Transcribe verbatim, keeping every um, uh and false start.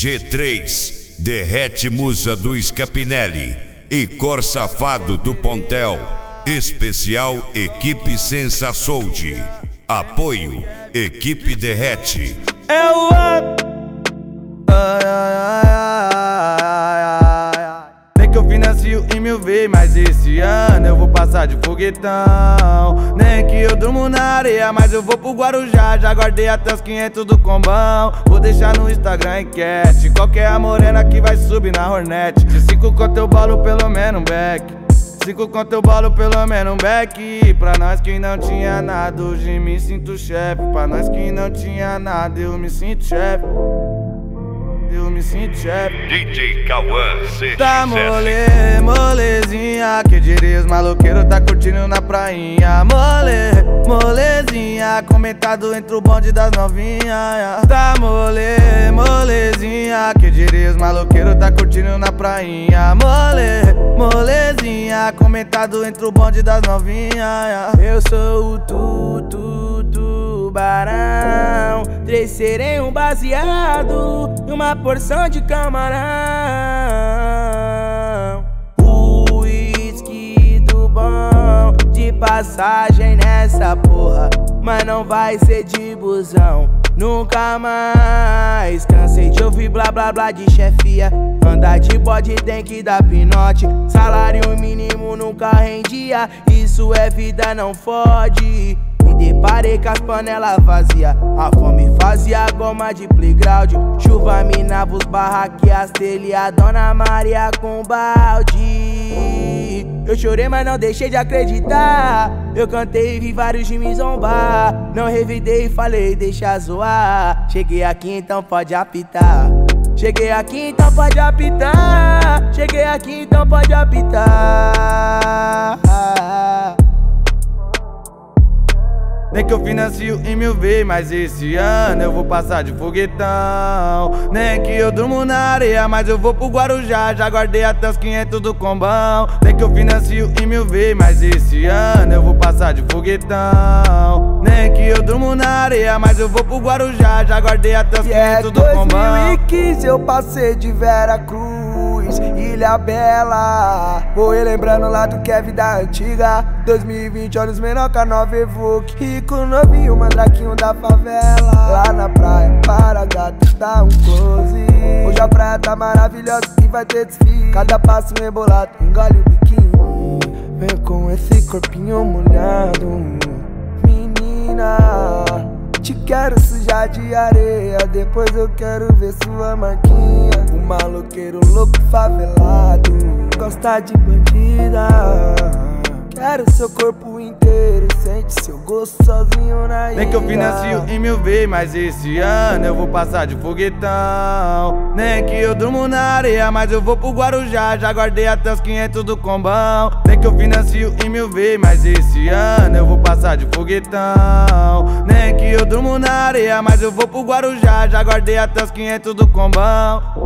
G três, Derrete Musa do Scapinelli e Cor Safado do Pontel. Especial Equipe Sensa Sold. Apoio Equipe Derrete. É o up. Ai, ai, ai, ai, ai, ai. Nem que eu financio em mil vezes, mas esse ano eu vou passar de foguetão. Nem que eu durmo na areia, mas eu vou pro Guarujá. Já guardei até os quinhentos do combão. Vou deixar no Instagram enquete. Qualquer a morena que vai subir na Hornet. De cinco conto eu bolo pelo menos um back. Cinco conto eu bolo pelo menos um back. Pra nós que não tinha nada, hoje me sinto chefe. Pra nós que não tinha nada, eu me sinto chefe. Eu me sinto chefe. D J Cauã, C X S. Tá mole, molezinha, que diria os maloqueiros tá curtindo na prainha. Mole, molezinha, comentado entre o bonde das novinhas. Tá mole, molezinha, que diria os maloqueiros tá curtindo na prainha. Mole, molezinha, comentado entre o bonde das novinhas. Eu sou o tutu, tubarão, três serem um baseado e uma porção de camarão. Uísque do bom, de passagem nessa porra, mas não vai ser de busão, nunca mais. Cansei de ouvir blá blá blá de chefia. Andar de bode tem que dar pinote. Salário mínimo nunca rendia. Isso é vida, não fode. Me deparei com as panelas vazias. A fome fazia goma de playground. Chuva minava os barraques, as telhas, a Dona Maria com balde. Eu chorei, mas não deixei de acreditar. Eu cantei e vi vários de me zombar. Não revidei e falei, deixa zoar. Cheguei aqui, então pode apitar. Cheguei aqui, então pode apitar. Cheguei aqui, então pode apitar. Nem que eu financio em mil vezes, mas esse ano eu vou passar de foguetão. Nem que eu durmo na areia, mas eu vou pro Guarujá. Já guardei até os quinhentos do combão. Nem que eu financio em mil vezes, mas esse ano eu vou passar de foguetão. Nem que eu durmo na areia, mas eu vou pro Guarujá. Já guardei até os quinhentos do combão. dois mil e quinze eu passei de Vera Cruz, Ilha Bela. Vou relembrando lá do que é vida antiga. dois mil e vinte, olhos menor que a nova Evoque. Rico novinho, mandraquinho da favela. Lá na praia, para gato, dá um close. Hoje a praia tá maravilhosa e vai ter desfile. Cada passo rebolado, engole o biquíni. Vem com esse corpinho molhado. Menina, te quero sujar de areia. Depois eu quero ver sua marquinha. O maloqueiro louco favelado gosta de bandida. Quero seu corpo inteiro, sente seu gosto sozinho na ilha. Nem que eu financio em mil vezes, mas esse ano eu vou passar de foguetão. Nem que eu durmo na areia, mas eu vou pro Guarujá. Já guardei até os quinhentos do combão. Nem que eu financio em mil vezes, mas esse ano eu vou passar de foguetão. Nem que eu durmo na areia, mas eu vou pro Guarujá. Já guardei até os quinhentos do combão.